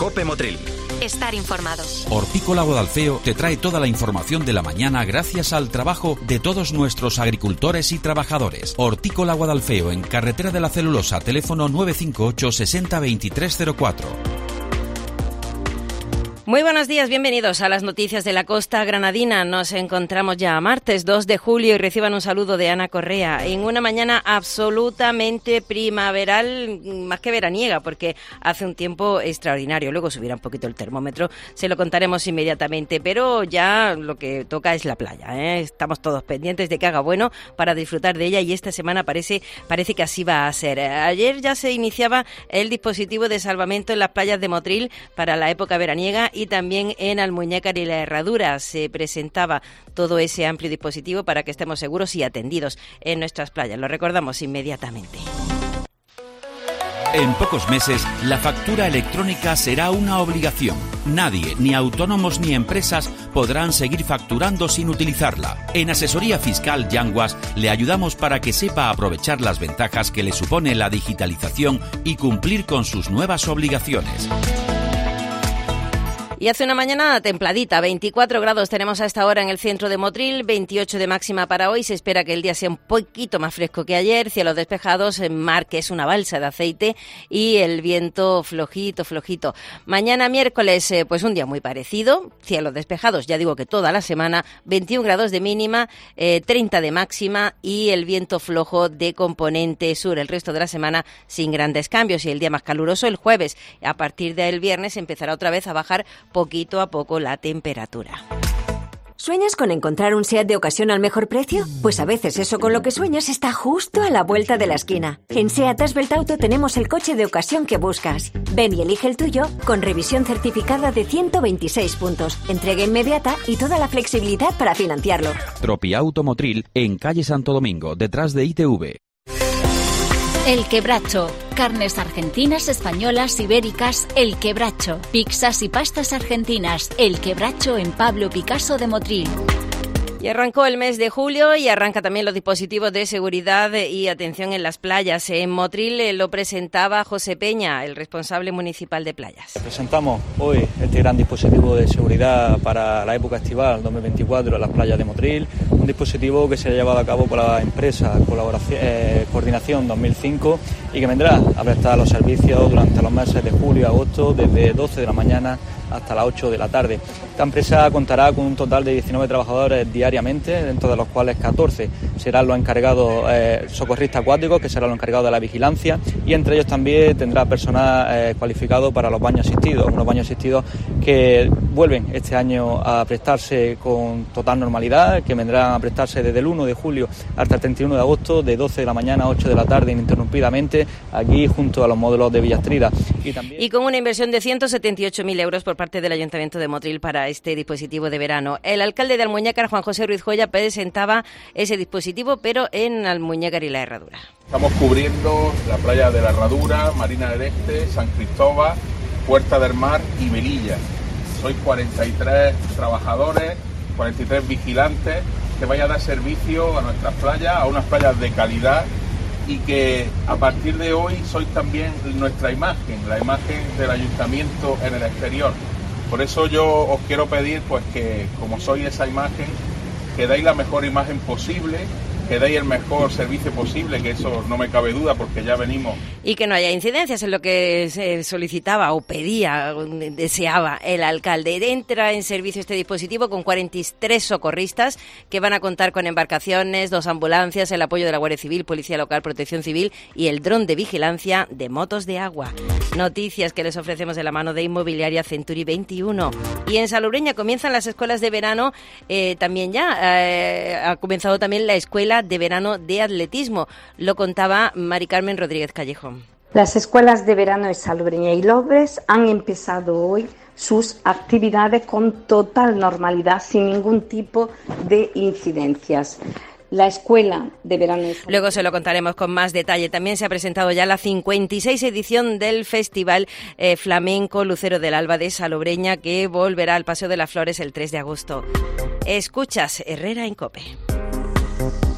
COPE Motril. Estar informado. Hortícola Guadalfeo te trae toda la información de la mañana gracias al trabajo de todos nuestros agricultores y trabajadores. Hortícola Guadalfeo, en Carretera de la Celulosa, teléfono 958 60 2304. Muy buenos días, bienvenidos a las noticias de la costa granadina. Nos encontramos ya a martes 2 de julio y reciban un saludo de Ana Correa en una mañana absolutamente primaveral, más que veraniega, porque hace un tiempo extraordinario. Luego subirá un poquito el termómetro, se lo contaremos inmediatamente, pero ya lo que toca es la playa, ¿eh? Estamos todos pendientes de que haga bueno para disfrutar de ella y esta semana parece que así va a ser. Ayer ya se iniciaba el dispositivo de salvamento en las playas de Motril para la época veraniega y también en Almuñécar y La Herradura se presentaba todo ese amplio dispositivo para que estemos seguros y atendidos en nuestras playas. Lo recordamos inmediatamente. En pocos meses, la factura electrónica será una obligación. Nadie, ni autónomos ni empresas, podrán seguir facturando sin utilizarla. En Asesoría Fiscal Yanguas le ayudamos para que sepa aprovechar las ventajas que le supone la digitalización y cumplir con sus nuevas obligaciones. Y hace una mañana templadita, 24 grados tenemos a esta hora en el centro de Motril, 28 de máxima para hoy, se espera que el día sea un poquito más fresco que ayer, cielos despejados, mar que es una balsa de aceite y el viento flojito. Mañana miércoles, pues un día muy parecido, cielos despejados, ya digo que toda la semana, 21 grados de mínima, 30 de máxima y el viento flojo de componente sur, el resto de la semana sin grandes cambios y el día más caluroso el jueves. A partir del viernes empezará otra vez a bajar poquito a poco la temperatura. ¿Sueñas con encontrar un SEAT de ocasión al mejor precio? Pues a veces eso con lo que sueñas está justo a la vuelta de la esquina. En SEAT Asbelt Auto tenemos el coche de ocasión que buscas. Ven y elige el tuyo con revisión certificada de 126 puntos, entrega inmediata y toda la flexibilidad para financiarlo. Tropiauto Motril, en calle Santo Domingo, detrás de ITV. El Quebracho. Carnes argentinas, españolas, ibéricas. El Quebracho. Pizzas y pastas argentinas. El Quebracho en Pablo Picasso de Motril. Y arrancó el mes de julio y arranca también los dispositivos de seguridad y atención en las playas. En Motril lo presentaba José Peña, el responsable municipal de playas. Presentamos hoy este gran dispositivo de seguridad para la época estival 2024 en las playas de Motril, un dispositivo que se ha llevado a cabo por la empresa Coordinación 2005 y que vendrá a prestar los servicios durante los meses de julio y agosto desde 12 de la mañana hasta las 8 de la tarde. Esta empresa contará con un total de 19 trabajadores diariamente, dentro de los cuales 14 serán los encargados socorristas acuáticos, que serán los encargados de la vigilancia, y entre ellos también tendrá personal cualificado para los baños asistidos, unos baños asistidos que vuelven este año a prestarse con total normalidad, que vendrán a prestarse desde el 1 de julio hasta el 31 de agosto, de 12 de la mañana a 8 de la tarde ininterrumpidamente, aquí junto a los módulos de Villastrida. Y con una inversión de 178.000 euros por parte del Ayuntamiento de Motril para este dispositivo de verano. El alcalde de Almuñécar, Juan José Ruiz Joya, presentaba ese dispositivo, pero en Almuñécar y La Herradura. Estamos cubriendo la playa de La Herradura, Marina del Este, San Cristóbal, Puerta del Mar y Melilla. Soy 43 trabajadores, 43 vigilantes que vayan a dar servicio a nuestras playas, a unas playas de calidad, y que a partir de hoy sois también nuestra imagen, la imagen del ayuntamiento en el exterior. Por eso yo os quiero pedir pues que, como sois esa imagen, que deis la mejor imagen posible, que deis el mejor servicio posible, que eso no me cabe duda porque ya venimos. Y que no haya incidencias, en lo que se solicitaba o pedía, deseaba el alcalde. Entra en servicio este dispositivo con 43 socorristas que van a contar con embarcaciones, 2 ambulancias, el apoyo de la Guardia Civil, Policía Local, Protección Civil y el dron de vigilancia de motos de agua. Noticias que les ofrecemos de la mano de Inmobiliaria Century 21. Y en Salobreña comienzan las escuelas de verano, también ya ha comenzado también la escuela de verano de atletismo. Lo contaba Mari Carmen Rodríguez Callejón. Las escuelas de verano de Salobreña y Lobres han empezado hoy sus actividades con total normalidad, sin ningún tipo de incidencias. La escuela de verano. Luego se lo contaremos con más detalle. También se ha presentado ya la 56 edición del Festival Flamenco Lucero del Alba de Salobreña, que volverá al Paseo de las Flores el 3 de agosto. Escuchas Herrera en COPE.